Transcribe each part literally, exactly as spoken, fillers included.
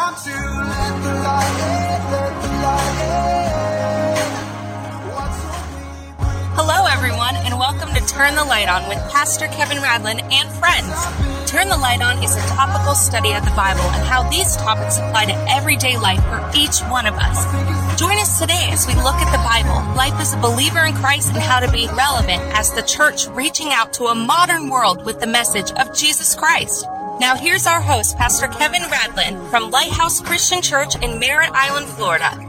want to let the light in, let the light in. What's so deep? Hello, everyone, and welcome to Turn the Light On with Pastor Kevin Radlin and friends. Turn the Light On is a topical study of the Bible and how these topics apply to everyday life for each one of us. Join us today as we look at the Bible, life as a believer in Christ, and how to be relevant as the church reaching out to a modern world with the message of Jesus Christ. Now here's our host, Pastor Kevin Radlin from Lighthouse Christian Church in Merritt Island, Florida.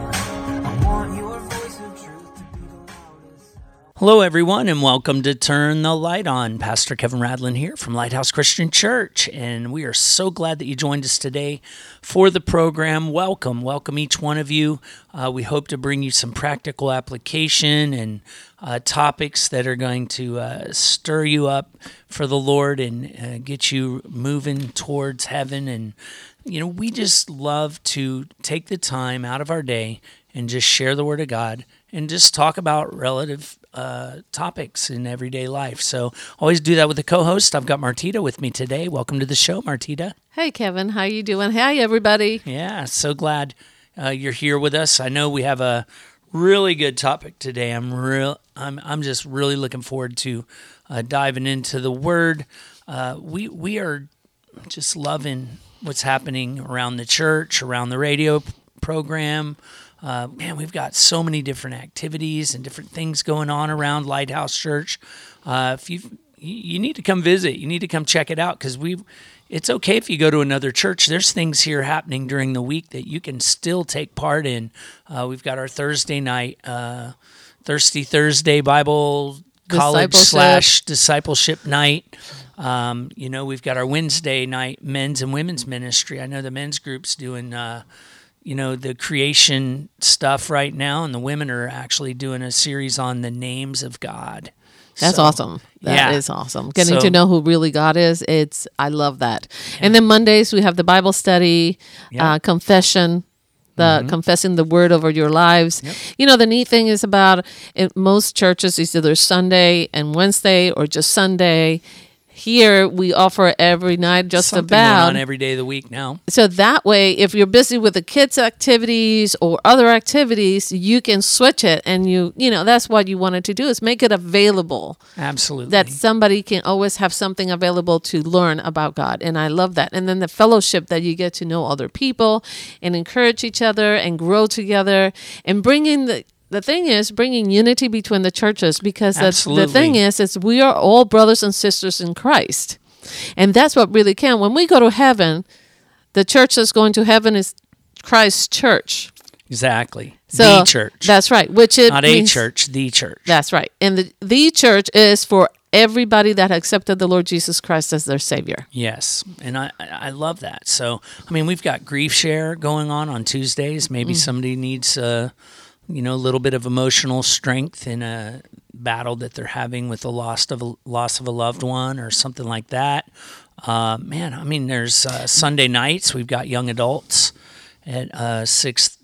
Hello, everyone, and welcome to Turn the Light On. Pastor Kevin Radlin here from Lighthouse Christian Church, and we are so glad that you joined us today for the program. Welcome. Welcome each one of you. Uh, we hope to bring you some practical application and uh, topics that are going to uh, stir you up for the Lord and uh, get you moving towards heaven. And, you know, we just love to take the time out of our day and just share the Word of God and just talk about relative uh, topics in everyday life. So always do that with a co-host. I've got Martita with me today. Welcome to the show, Martita. Hey, Kevin. How you doing? Hi, everybody. Yeah, so glad uh, you're here with us. I know we have a really good topic today. I'm real. I'm I'm just really looking forward to uh, diving into the Word. Uh, we we are just loving what's happening around the church, around the radio p- program. Uh, man, we've got so many different activities and different things going on around Lighthouse Church. Uh, if you you need to come visit, you need to come check it out because we. It's okay if you go to another church. There's things here happening during the week that you can still take part in. Uh, we've got our Thursday night, uh, Thirsty Thursday Bible College slash discipleship night. Um, you know, we've got our Wednesday night men's and women's ministry. I know the men's group's doing. Uh, you know, the creation stuff right now, and the women are actually doing a series on the names of God. That's so, awesome. That yeah. is awesome. Getting so, to know who really God is, it's I love that. Yeah. And then Mondays, we have the Bible study, yeah. uh, confession, the mm-hmm. confessing the word over your lives. Yep. You know, the neat thing is about in most churches, it's either Sunday and Wednesday or just Sunday. Here, we offer every night just Something about. Going on every day of the week now. So that way, if you're busy with the kids' activities or other activities, you can switch it. And, you you know, that's what you wanted to do is make it available. Absolutely. That somebody can always have something available to learn about God. And I love that. And then the fellowship that you get to know other people and encourage each other and grow together and bring in the... The thing is bringing unity between the churches because the, the thing is, is we are all brothers and sisters in Christ. And that's what really can. When we go to heaven, the church that's going to heaven is Christ's church. Exactly. So, the church. That's right. Which it Not means, a church, the church. That's right. And the, the church is for everybody that accepted the Lord Jesus Christ as their Savior. Yes, and I, I love that. So, I mean, we've got Grief Share going on on Tuesdays. Maybe mm. somebody needs... Uh, you know, a little bit of emotional strength in a battle that they're having with the loss of a, loss of a loved one or something like that. Uh, man, I mean, there's uh, Sunday nights. We've got young adults at uh, six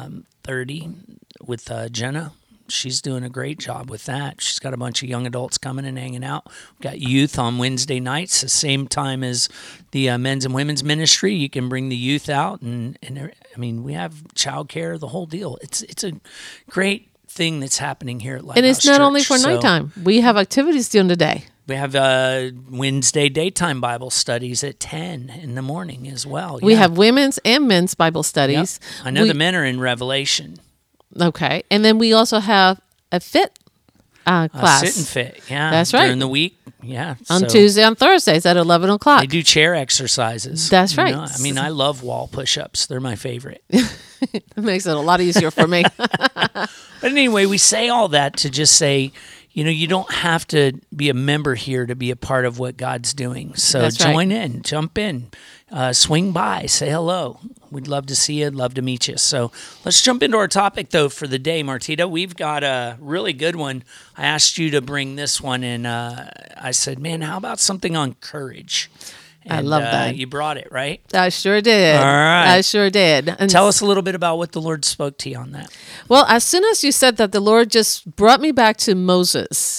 thirty with uh, Jenna. She's doing a great job with that. She's got a bunch of young adults coming and hanging out. We've got youth on Wednesday nights, the same time as the uh, men's and women's ministry. You can bring the youth out, and, and I mean, we have childcare, the whole deal. It's it's a great thing that's happening here at Lighthouse And it's not Church. only for so nighttime. We have activities during the day. We have uh, Wednesday daytime Bible studies at ten in the morning as well. We yeah. have women's and men's Bible studies. Yep. I know we, the men are in Revelation. Okay. And then we also have a fit uh, class. Uh, sit and fit, yeah. That's right. During the week, yeah. On so Tuesday and Thursdays at eleven o'clock. They do chair exercises. That's you right. know? I mean, I love wall push-ups. They're my favorite. It makes it a lot easier for me. But anyway, we say all that to just say, you know, you don't have to be a member here to be a part of what God's doing. So That's join right. in, jump in, uh, swing by, say hello. We'd love to see you, love to meet you. So let's jump into our topic, though, for the day, Martita. We've got a really good one. I asked you to bring this one, and uh, I said, man, how about something on courage? And, I love uh, that. You brought it, right? I sure did. All right. I sure did. And Tell us a little bit about what the Lord spoke to you on that. Well, as soon as you said that, the Lord just brought me back to Moses.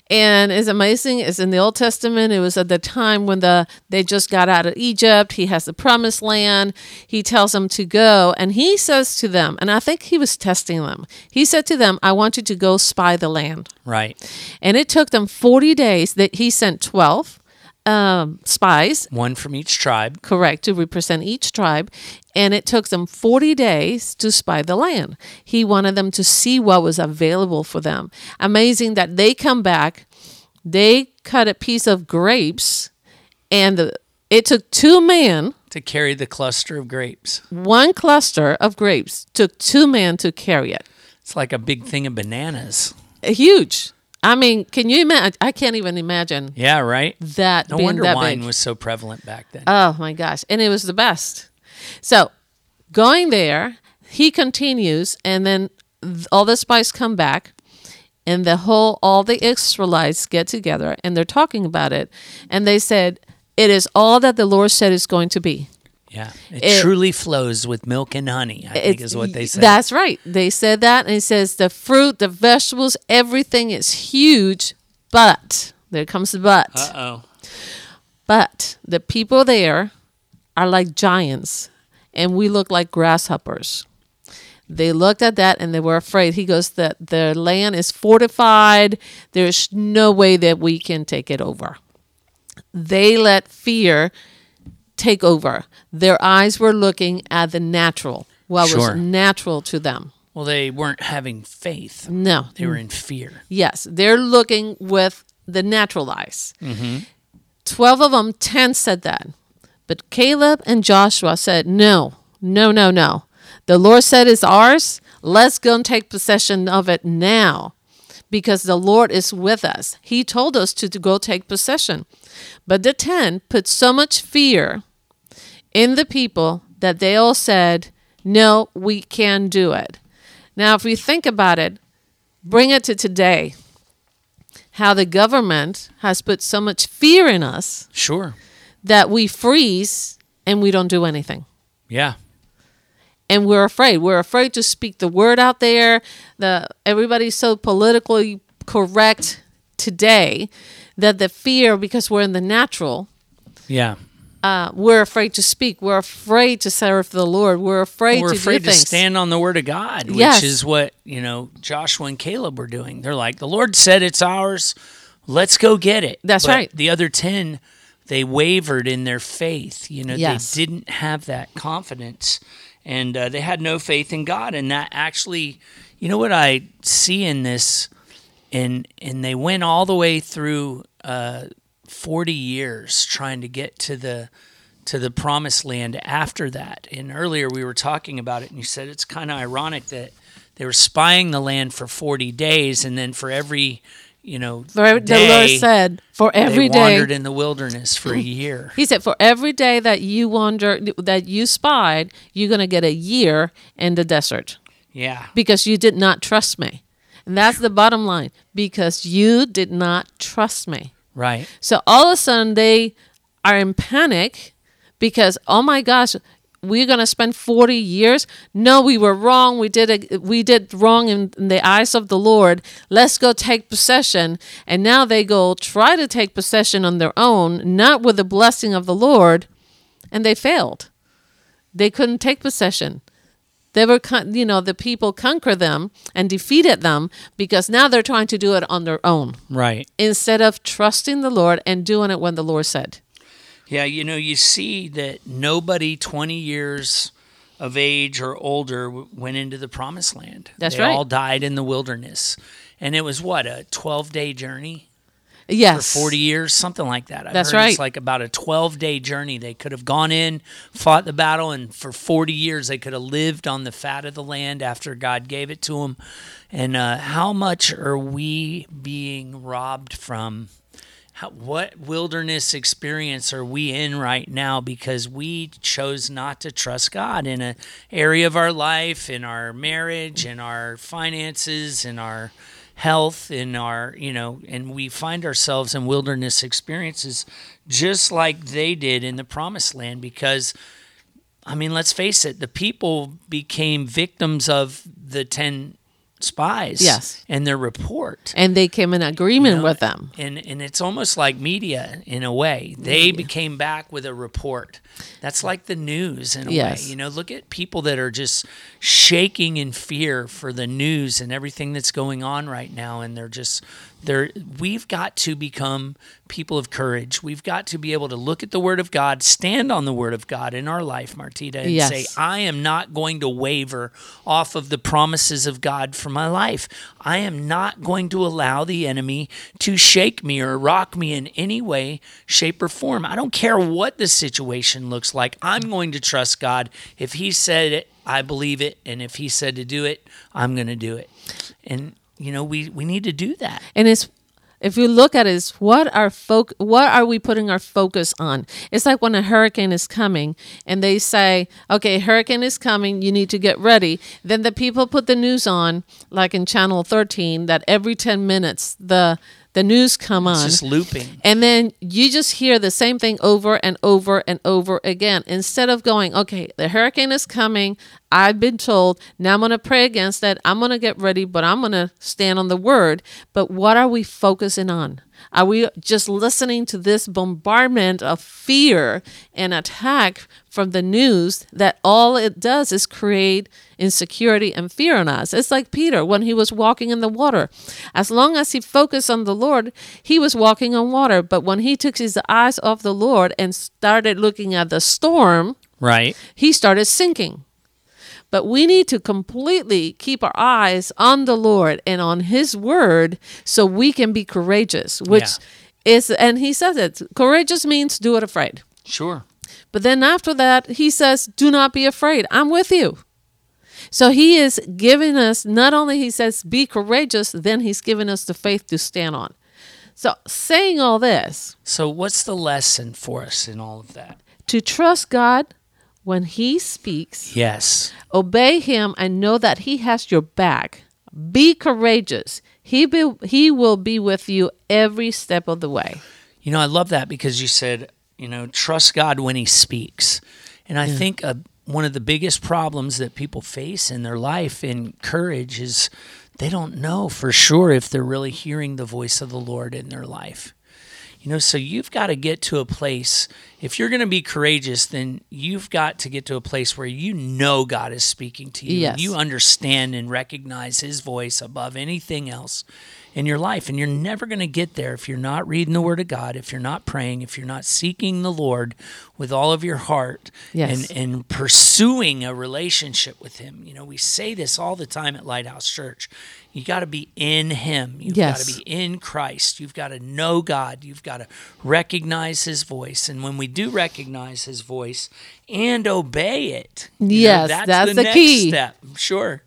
And it's amazing. It's in the Old Testament. It was at the time when the they just got out of Egypt. He has the promised land. He tells them to go. And he says to them, and I think he was testing them. He said to them, I want you to go spy the land. Right. And it took them forty days. That he sent twelve um, spies. One from each tribe. Correct, to represent each tribe. And it took them forty days to spy the land. He wanted them to see what was available for them. Amazing that they come back, they cut a piece of grapes, and the, it took two men, To carry the cluster of grapes. one cluster of grapes, took two men to carry it. It's like a big thing of bananas. Huge. I mean, can you imagine? I can't even imagine Yeah, right? that No being wonder that wine big. was so prevalent back then. Oh my gosh. And it was the best. So going there, he continues, and then th- all the spies come back, and the whole, all the Israelites get together, and they're talking about it. And they said, it is all that the Lord said is going to be. yeah. It, it- truly flows with milk and honey, I think It's- is what they said. That's right. They said that, and it says the fruit, the vegetables, everything is huge, but, there comes the but. Uh-oh. But the people there are like giants, and we look like grasshoppers. They looked at that and they were afraid. He goes, that the land is fortified. There's no way that we can take it over. They let fear take over. Their eyes were looking at the natural, what Sure. was natural to them. Well, they weren't having faith. No. They were in fear. Yes, they're looking with the natural eyes. Mm-hmm. Twelve of them, ten said that. But Caleb and Joshua said, no, no, no, no. The Lord said it's ours. Let's go and take possession of it now, because the Lord is with us. He told us to, to go take possession. But the ten put so much fear in the people that they all said, no, we can't do it. Now, if we think about it, bring it to today, how the government has put so much fear in us Sure. that we freeze and we don't do anything. Yeah. And we're afraid. We're afraid to speak the word out there. The everybody's so politically correct today that the fear, because we're in the natural, Yeah. uh, we're afraid to speak. We're afraid to serve the Lord. We're afraid We're to afraid do to things. stand on the word of God, which Yes. is what, you know, Joshua and Caleb were doing. They're like, the Lord said it's ours. Let's go get it. That's But right. The other ten, they wavered in their faith. You know, Yes. they didn't have that confidence, and uh, they had no faith in God. And that actually, you know what I see in this, and and they went all the way through uh, forty years trying to get to the to the promised land after that. And earlier we were talking about it, and you said it's kind of ironic that they were spying the land for forty days, and then for every, you know, For every, day, the Lord said, for every they day, wandered in the wilderness for a year. He said, for every day that you wander, that you spied, you're going to get a year in the desert, Yeah. because you did not trust me. And that's the bottom line, because you did not trust me. Right. So all of a sudden they are in panic because, oh my gosh, we're going to spend forty years. No, we were wrong. We did a, we did wrong in, in the eyes of the Lord. Let's go take possession. And now they go try to take possession on their own, not with the blessing of the Lord, and they failed. They couldn't take possession. They were, con- you know, the people conquered them and defeated them because now they're trying to do it on their own Right. instead of trusting the Lord and doing it when the Lord said. Yeah, you know, you see that nobody twenty years of age or older w- went into the promised land. That's they right. all died in the wilderness. And it was what, a twelve-day journey Yes. for forty years, something like that. I've That's heard right. It's like about a twelve-day journey. They could have gone in, fought the battle, and for forty years they could have lived on the fat of the land after God gave it to them. And uh, how much are we being robbed from? How, what wilderness experience are we in right now because we chose not to trust God in an area of our life, in our marriage, in our finances, in our health, in our, you know, and we find ourselves in wilderness experiences just like they did in the promised land because, I mean, let's face it, the people became victims of the ten spies Yes. and their report. And they came in agreement You know, with them. And and it's almost like media in a way. They became back with a report. That's like the news in a Yes. way. You know, look at people that are just shaking in fear for the news and everything that's going on right now, and they're just they're we've got to become people of courage. We've got to be able to look at the Word of God, stand on the Word of God in our life, Martita, and Yes. say, I am not going to waver off of the promises of God for my life. I am not going to allow the enemy to shake me or rock me in any way, shape, or form. I don't care what the situation looks like. I'm going to trust God. If He said it, I believe it. And if He said to do it, I'm going to do it. And, you know, we, we need to do that. And it's, if you look at it, it's what our foc- what are we putting our focus on? It's like when a hurricane is coming and they say, okay, hurricane is coming, you need to get ready. Then the people put the news on, like in Channel thirteen, that every ten minutes the the news come on. It's just looping. And then you just hear the same thing over and over and over again. Instead of going, okay, the hurricane is coming. I've been told. Now I'm going to pray against that. I'm going to get ready, but I'm going to stand on the word. But what are we focusing on? Are we just listening to this bombardment of fear and attack from the news that all it does is create insecurity and fear in us? It's like Peter when he was walking in the water. As long as he focused on the Lord, he was walking on water. But when he took his eyes off the Lord and started looking at the storm, Right. he started sinking. But we need to completely keep our eyes on the Lord and on His word so we can be courageous, which Yeah. is, and he says it, courageous means do it afraid. Sure. But then after that, he says, do not be afraid. I'm with you. So he is giving us, not only he says, be courageous, then he's giving us the faith to stand on. So saying all this, So what's the lesson for us in all of that? to trust God when He speaks, Yes. obey Him, and know that He has your back. Be courageous. He be, He will be with you every step of the way. You know, I love that because you said, you know, trust God when He speaks. And I think uh, one of the biggest problems that people face in their life in courage is they don't know for sure if they're really hearing the voice of the Lord in their life. You know, so you've got to get to a place, if you're going to be courageous, then you've got to get to a place where you know God is speaking to you. Yes. And you understand and recognize His voice above anything else in your life. And you're never going to get there if you're not reading the Word of God, if you're not praying, if you're not seeking the Lord with all of your heart Yes. and, and pursuing a relationship with Him. You know, we say this all the time at Lighthouse Church. You got to be in Him. You've Yes. got to be in Christ. You've got to know God. You've got to recognize His voice. And when we do recognize His voice and obey it, you know, Yes, that's, that's the, the next key. step. Sure.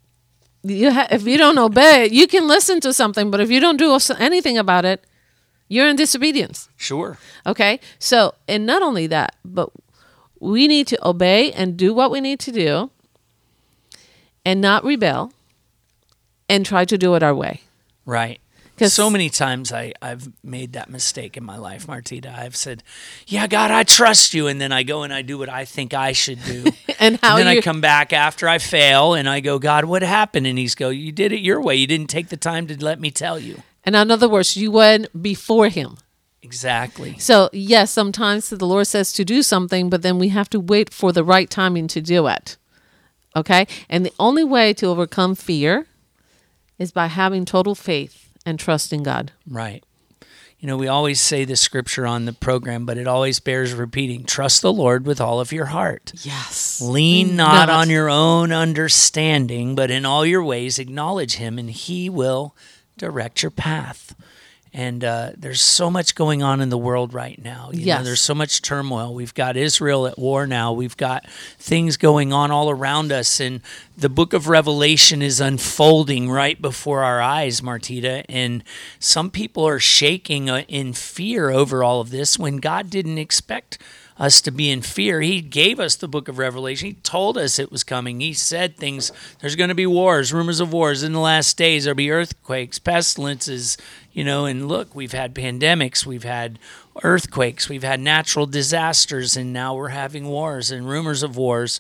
You ha- if you don't obey it, you can listen to something, but if you don't do anything about it, you're in disobedience. Sure. Okay? So, and not only that, but we need to obey and do what we need to do and not rebel and try to do it our way. Right. 'Cause- So many times I, I've made that mistake in my life, Martita. I've said, yeah, God, I trust you. And then I go and I do what I think I should do. And how and then you I come back after I fail and I go, God, what happened? And He's go, you did it your way. You didn't take the time to let me tell you. And in other words, you went before Him. Exactly. So, yes, sometimes the Lord says to do something, but then we have to wait for the right timing to do it. Okay? And the only way to overcome fear is by having total faith and trust in God. Right. You know, we always say this scripture on the program, but it always bears repeating. Trust the Lord with all of your heart. Yes. Lean not on your own understanding, but in all your ways acknowledge Him, and He will direct your path. And uh, there's so much going on in the world right now. You Yes. know, there's so much turmoil. We've got Israel at war now. We've got things going on all around us. And the book of Revelation is unfolding right before our eyes, Martita. And some people are shaking uh, in fear over all of this when God didn't expect us to be in fear. He gave us the book of Revelation. He told us it was coming. He said things. There's going to be wars, rumors of wars in the last days. There'll be earthquakes, pestilences, you know, and look, we've had pandemics, we've had earthquakes, we've had natural disasters, and now we're having wars and rumors of wars.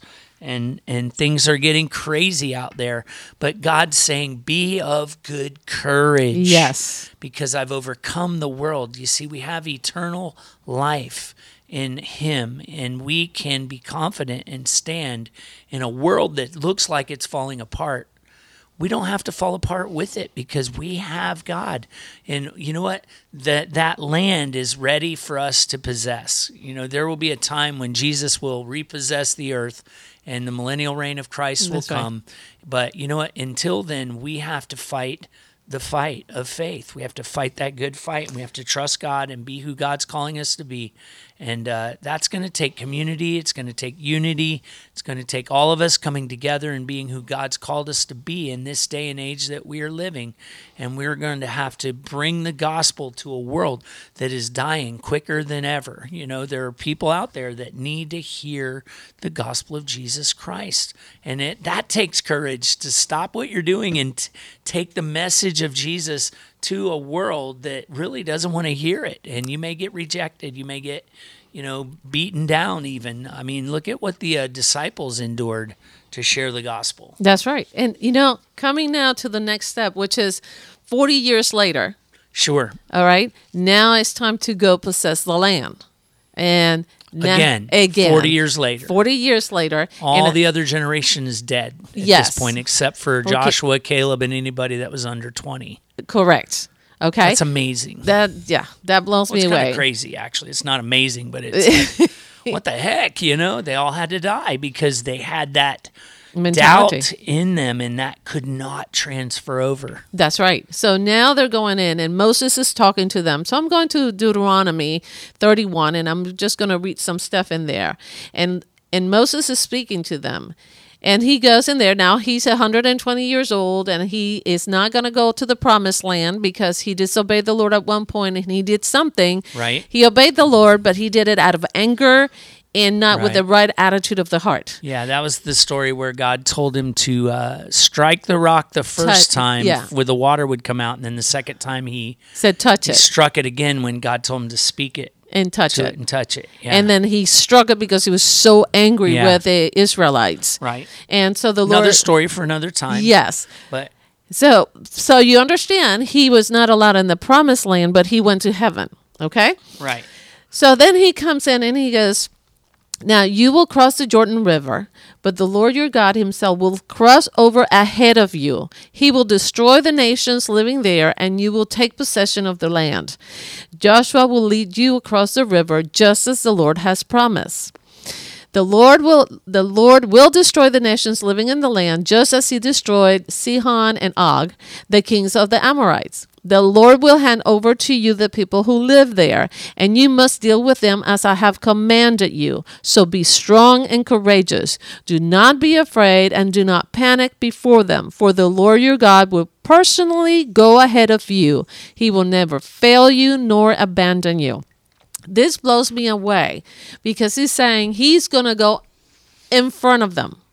and and things are getting crazy out there. But God's saying, be of good courage. Yes. Because I've overcome the world. You see, we have eternal life in him, and we can be confident and stand in a world that looks like it's falling apart. We don't have to fall apart with it because we have God. And you know what? That that land is ready for us to possess. You know, there will be a time when Jesus will repossess the earth and the millennial reign of Christ will That's right. come. But you know what? Until then, we have to fight the fight of faith. We have to fight that good fight, and we have to trust God and be who God's calling us to be. And uh, that's going to take community. It's going to take unity. It's going to take all of us coming together and being who God's called us to be in this day and age that we are living. And we're going to have to bring the gospel to a world that is dying quicker than ever. You know, there are people out there that need to hear the gospel of Jesus Christ. And it that takes courage to stop what you're doing and t- take the message of Jesus to a world that really doesn't want to hear it. And you may get rejected. You may get, you know, beaten down even. I mean, look at what the uh, disciples endured to share the gospel. That's right. And, you know, coming now to the next step, which is forty years later, Sure. all right, now it's time to go possess the land. And now, Again, again, forty years later. forty years later. All and the other generation is dead at Yes. this point, except for Joshua, Caleb, and anybody that was under twenty. Correct. Okay. That's amazing. That, yeah, that blows Well, it's me kind away. of crazy, actually. It's not amazing, but it's like, what the heck, you know? They all had to die because they had that Mentality. doubt in them, and that could not transfer over. That's right. So now they're going in, and Moses is talking to them. So I'm going to Deuteronomy thirty-one, and I'm just going to read some stuff in there. And and Moses is speaking to them. And he goes in there. Now, he's one hundred twenty years old, and he is not going to go to the promised land because he disobeyed the Lord at one point, and he did something. Right. He obeyed the Lord, but he did it out of anger and not with Right. the right attitude of the heart. Yeah, that was the story where God told him to uh, strike the rock the first Touch- time yeah. where the water would come out, and then the second time he, Said, touch he it struck it again when God told him to speak it and touch to it. it and touch it. Yeah. And then he struck it because he was so angry Yeah. with the Israelites. right. And so the Another Lord, story for another time. yes. But So, so you understand, he was not allowed in the promised land, but he went to heaven. Okay. right. So then he comes in and he goes, now you will cross the Jordan River, but the Lord your God himself will cross over ahead of you. He will destroy the nations living there, and you will take possession of the land. Joshua will lead you across the river, just as the Lord has promised. The Lord will the Lord will destroy the nations living in the land, just as he destroyed Sihon and Og, the kings of the Amorites. The Lord will hand over to you the people who live there, and you must deal with them as I have commanded you. So be strong and courageous. Do not be afraid and do not panic before them, for the Lord your God will personally go ahead of you. He will never fail you nor abandon you. This blows me away because he's saying he's going to go in front of them.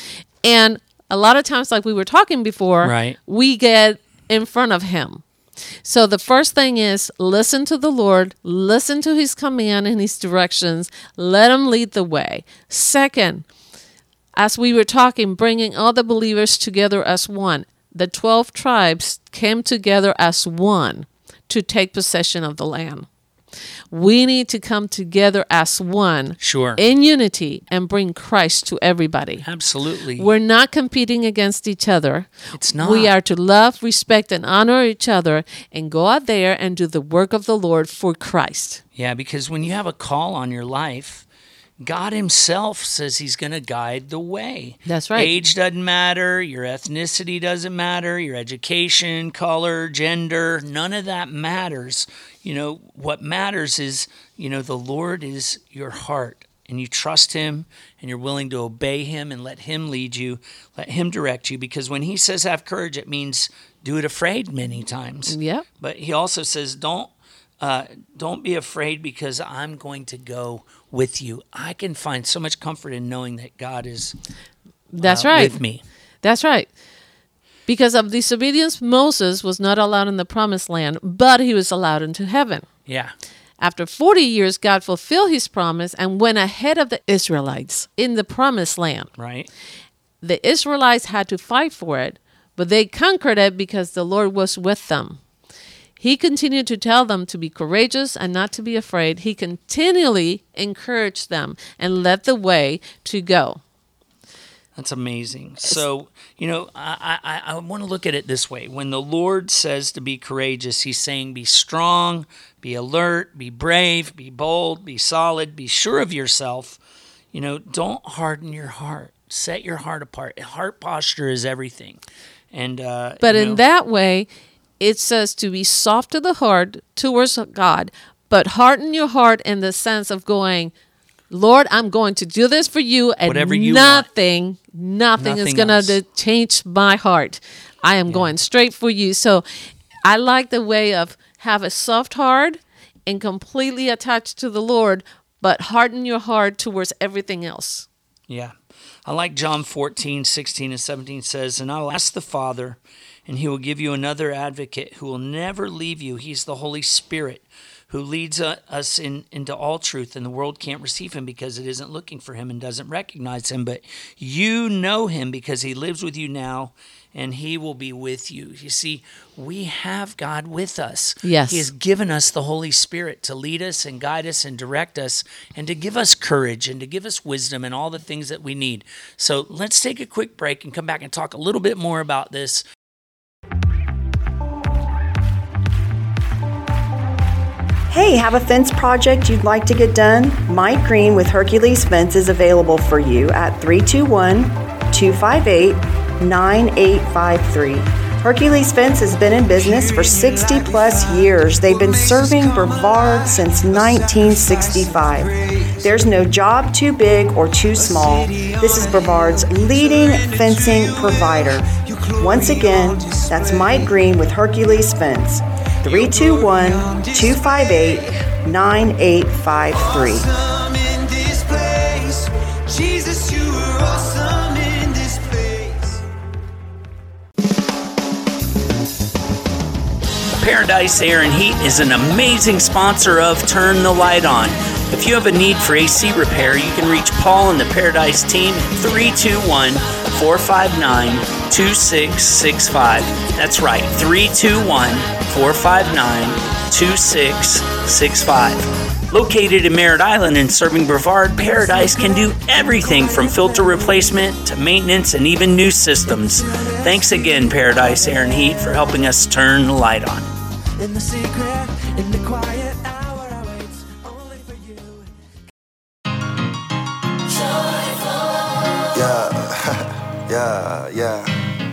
And a lot of times, like we were talking before, Right. we get in front of him. So the first thing is listen to the Lord, listen to his command and his directions, let him lead the way. Second, as we were talking, bringing all the believers together as one. The twelve tribes came together as one to take possession of the land. We need to come together as one Sure. in unity and bring Christ to everybody. Absolutely. We're not competing against each other. It's not. We are to love, respect, and honor each other and go out there and do the work of the Lord for Christ. Yeah, because when you have a call on your life, God himself says he's going to guide the way. That's right. Age doesn't matter. Your ethnicity doesn't matter. Your education, color, gender, none of that matters. You know, what matters is, you know, the Lord is your heart, and you trust him, and you're willing to obey him and let him lead you, let him direct you. Because when he says have courage, it means do it afraid many times. Yep. But he also says don't uh, don't be afraid because I'm going to go with you. I can find so much comfort in knowing that God is That's uh, right. with me. That's right. Because of disobedience, Moses was not allowed in the promised land, but he was allowed into heaven. Yeah. After forty years, God fulfilled his promise and went ahead of the Israelites in the promised land. Right. The Israelites had to fight for it, but they conquered it because the Lord was with them. He continued to tell them to be courageous and not to be afraid. He continually encouraged them and led the way to go. That's amazing. So, you know, I, I, I want to look at it this way. When the Lord says to be courageous, he's saying be strong, be alert, be brave, be bold, be solid, be sure of yourself. You know, don't harden your heart. Set your heart apart. Heart posture is everything. And uh, But you in know, that way, it says to be soft to the heart towards God, but harden your heart in the sense of going, Lord, I'm going to do this for you, and Whatever you nothing, nothing, is Nothing going else. to change my heart. I am going straight for you. So I like the way of have a soft heart and completely attached to the Lord, but harden your heart towards everything else. Yeah. I like John fourteen, sixteen, and seventeen says, and I'll ask the Father, and he will give you another advocate who will never leave you. He's the Holy Spirit who leads uh, us in, into all truth, and the world can't receive him because it isn't looking for him and doesn't recognize him. But you know him because he lives with you now, and he will be with you. You see, we have God with us. Yes. He has given us the Holy Spirit to lead us and guide us and direct us and to give us courage and to give us wisdom and all the things that we need. So let's take a quick break and come back and talk a little bit more about this. Hey, have a fence project you'd like to get done? Mike Green with Hercules Fence is available for you at three two one, two five eight, nine eight five three. Hercules Fence has been in business for sixty plus years. They've been serving Brevard since nineteen sixty-five. There's no job too big or too small. This is Brevard's leading fencing provider. Once again, that's Mike Green with Hercules Fence. three two one, two five eight, nine eight five three. Awesome in this place. Jesus, you are awesome in this place. Paradise Air and Heat is an amazing sponsor of Turn the Light On. If you have a need for A C repair, you can reach Paul and the Paradise team at three two one, four five nine, two six six five. That's right, three two one, four five nine, two six six five. Located in Merritt Island and serving Brevard, Paradise can do everything from filter replacement to maintenance and even new systems. Thanks again, Paradise Air and Heat, for helping us turn the light on. In the secret, in the quiet hour, I wait only for you. Yeah, yeah, yeah.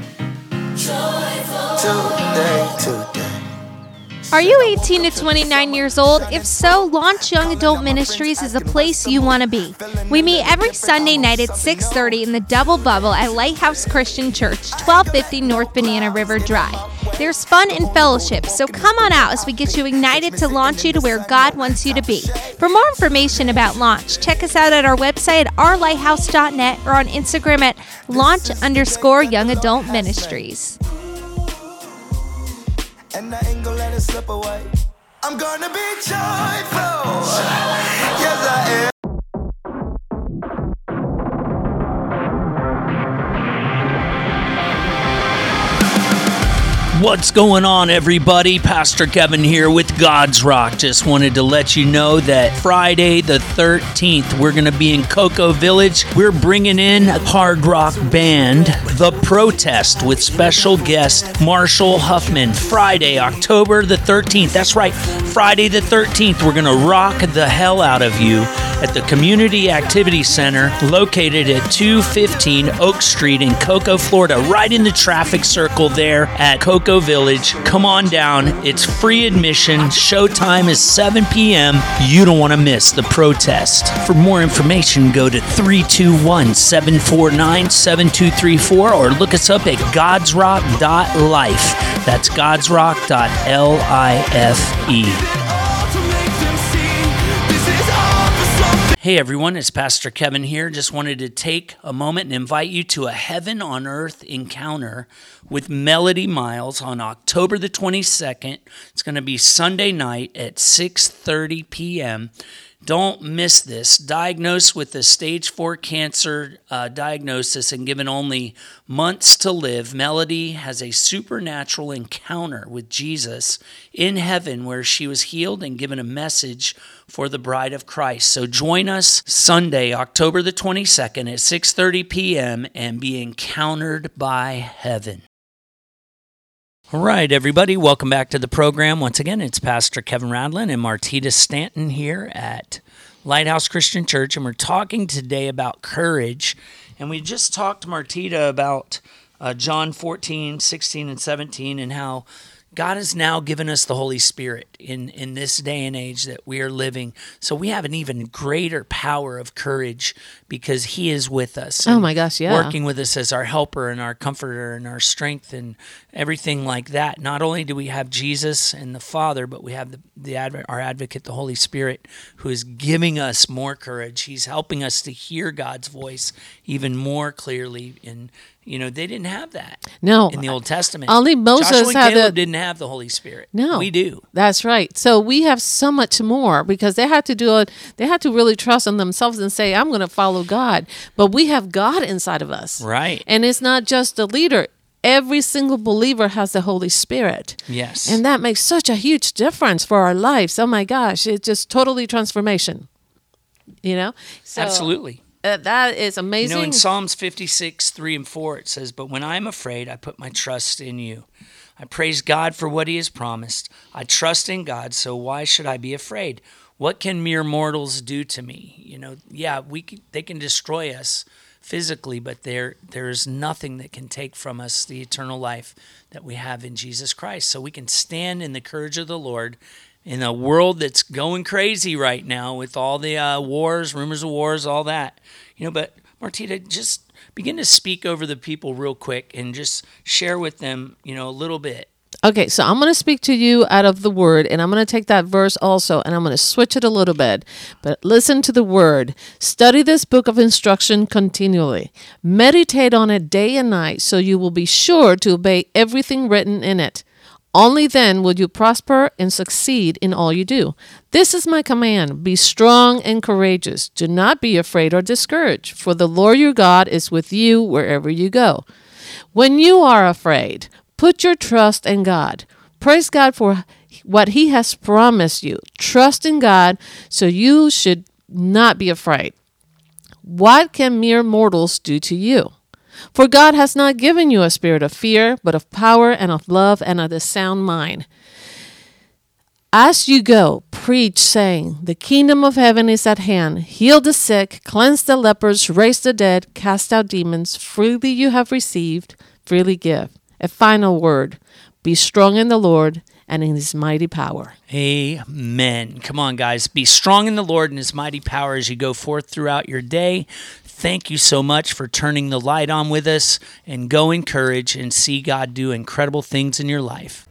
Today, today. Are you eighteen to twenty-nine years old? If so, Launch Young Adult Ministries is a place you want to be. We meet every Sunday night at six thirty in the Double Bubble at Lighthouse Christian Church, twelve fifty North Banana River Drive. There's fun and fellowship, so come on out as we get you ignited to launch you to where God wants you to be. For more information about Launch, check us out at our website at our lighthouse dot net or on Instagram at launch underscore young adult ministries. And I ain't gonna let it slip away. I'm gonna be joyful. Yes, I am. What's going on, everybody? Pastor Kevin here with God's Rock. Just wanted to let you know that Friday the thirteenth, we're going to be in Cocoa Village. We're bringing in a hard rock band, The Protest, with special guest Marshall Huffman. Friday, October the thirteenth. That's right, Friday the thirteenth. We're going to rock the hell out of you at the Community Activity Center located at two fifteen Oak Street in Cocoa, Florida, right in the traffic circle there at Cocoa Village. Come on down. It's free admission. Showtime is seven p.m. You don't want to miss The Protest. For more information, go to three two one, seven four nine, seven two three four or look us up at gods rock dot life. That's gods rock dot life. Hey everyone, it's Pastor Kevin here. Just wanted to take a moment and invite you to a Heaven on Earth encounter with Melody Miles on October the twenty-second. It's going to be Sunday night at six thirty p.m. Don't miss this. Diagnosed with a stage four cancer uh, diagnosis and given only months to live, Melody has a supernatural encounter with Jesus in heaven where she was healed and given a message for the bride of Christ. So join us Sunday, October the twenty-second at six thirty p.m. and be encountered by heaven. All right, everybody, welcome back to the program. Once again, it's Pastor Kevin Radlin and Martita Stanton here at Lighthouse Christian Church, and we're talking today about courage. And we just talked to Martita about uh, John fourteen, sixteen, and seventeen, and how God has now given us the Holy Spirit in, in this day and age that we are living. So we have an even greater power of courage because He is with us. Oh my gosh, yeah. Working with us as our helper and our comforter and our strength and everything like that. Not only do we have Jesus and the Father, but we have the, the adv- our advocate, the Holy Spirit, who is giving us more courage. He's helping us to hear God's voice even more clearly. And, you know, they didn't have that no, in the Old Testament. Only Moses Joshua and had Caleb the, didn't have the Holy Spirit. No, we do. That's right. So we have so much more because they had to do it. They had to really trust in themselves and say, "I'm going to follow God." But we have God inside of us, right? And it's not just the leader. Every single believer has the Holy Spirit. Yes, and that makes such a huge difference for our lives. Oh my gosh, it's just totally transformation. You know, so, absolutely. Uh, that is amazing. You know, in Psalms fifty-six, three and four, it says, "But when I am afraid, I put my trust in you. I praise God for what He has promised. I trust in God, so why should I be afraid? What can mere mortals do to me?" You know, yeah, we can, they can destroy us physically, but there there is nothing that can take from us the eternal life that we have in Jesus Christ. So we can stand in the courage of the Lord in a world that's going crazy right now with all the uh, wars, rumors of wars, all that. You know, but Martita, just begin to speak over the people real quick and just share with them, you know, a little bit. Okay, so I'm going to speak to you out of the word, and I'm going to take that verse also, and I'm going to switch it a little bit. But listen to the word. Study this book of instruction continually. Meditate on it day and night, so you will be sure to obey everything written in it. Only then will you prosper and succeed in all you do. This is my command. Be strong and courageous. Do not be afraid or discouraged, for the Lord your God is with you wherever you go. When you are afraid, put your trust in God. Praise God for what He has promised you. Trust in God, so you should not be afraid. What can mere mortals do to you? For God has not given you a spirit of fear, but of power and of love and of a sound mind. As you go, preach, saying, the kingdom of heaven is at hand. Heal the sick, cleanse the lepers, raise the dead, cast out demons. Freely you have received, freely give. A final word, be strong in the Lord and in His mighty power. Amen. Come on, guys. Be strong in the Lord and His mighty power as you go forth throughout your day. Thank you so much for turning the light on with us, and go in courage and see God do incredible things in your life.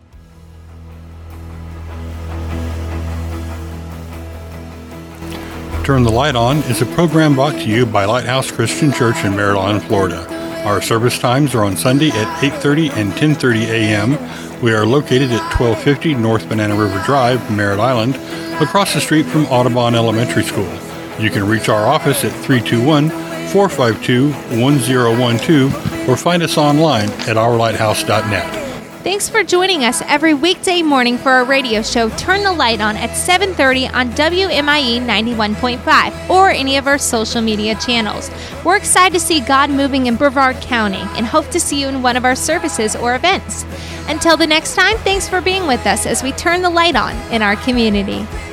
Turn the Light On is a program brought to you by Lighthouse Christian Church in Merritt Island, Florida. Our service times are on Sunday at eight thirty and ten thirty a.m. We are located at twelve fifty North Banana River Drive, Merritt Island, across the street from Audubon Elementary School. You can reach our office at three two one, four five two, one zero one two or find us online at our lighthouse dot net. Thanks for joining us every weekday morning for our radio show, Turn the Light On, at seven thirty on W M I E ninety-one point five or any of our social media channels. We're excited to see God moving in Brevard County and hope to see you in one of our services or events. Until the next time, thanks for being with us as we turn the light on in our community.